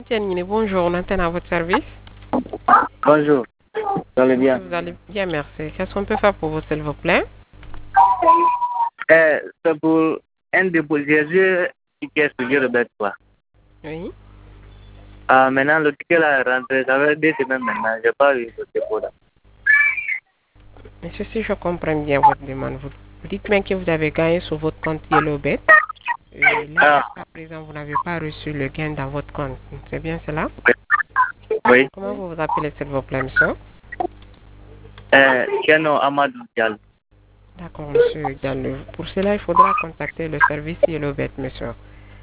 Tiens, bonjour, on antenne à votre service. Bonjour, vous allez bien? Vous allez bien, merci. Qu'est-ce qu'on peut faire pour vous, s'il vous plaît? C'est pour un dépôt. J'ai vu un ticket sur Robert quoi. Oui. Maintenant, le ticket là est rentré. Ça fait 2 semaines maintenant. Je n'ai pas eu ce dépôt là. Monsieur, si je comprends bien votre demande, vous dites bien que vous avez gagné sur votre compte YellowBet. Et là, Ah, jusqu'à présent, vous n'avez pas reçu le gain dans votre compte. C'est bien cela? oui. Comment vous vous appelez, s'il vous plaît, monsieur? Keno Amadou Diallo. D'accord, monsieur Diallo. Pour cela, il faudra contacter le service YellowBet, monsieur.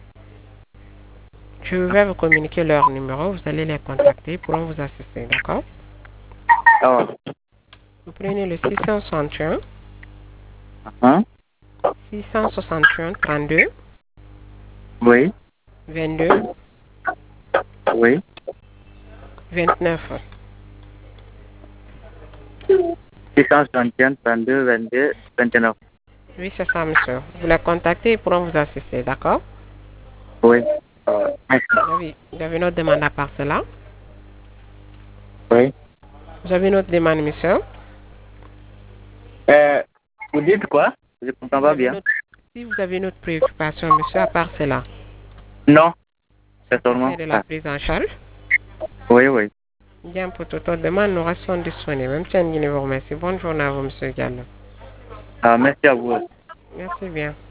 Je vais vous communiquer leur numéro. Vous allez les contacter. Ils pourront vous assister, d'accord? Ah, Vous prenez le 661 hein? 661 32 Oui, 22 oui. 29. 661, 32, 22, 29. Oui, c'est ça, monsieur. Vous les contactez, ils pourront vous assister, d'accord? Oui. Merci. Vous avez une autre demande à part cela? Oui. Vous avez une autre demande, monsieur? Vous dites quoi? Je ne Si comprends vous pas avez une bien. autre, si vous avez une autre préoccupation, monsieur, à part cela, Non, ça c'est seulement concerne la ça. prise en charge. Oui, oui. Bien, pour toute autre demande, nous restons disponibles. Même si vous remercie. Bonne journée à vous, monsieur Diallo. Merci à vous. Merci bien.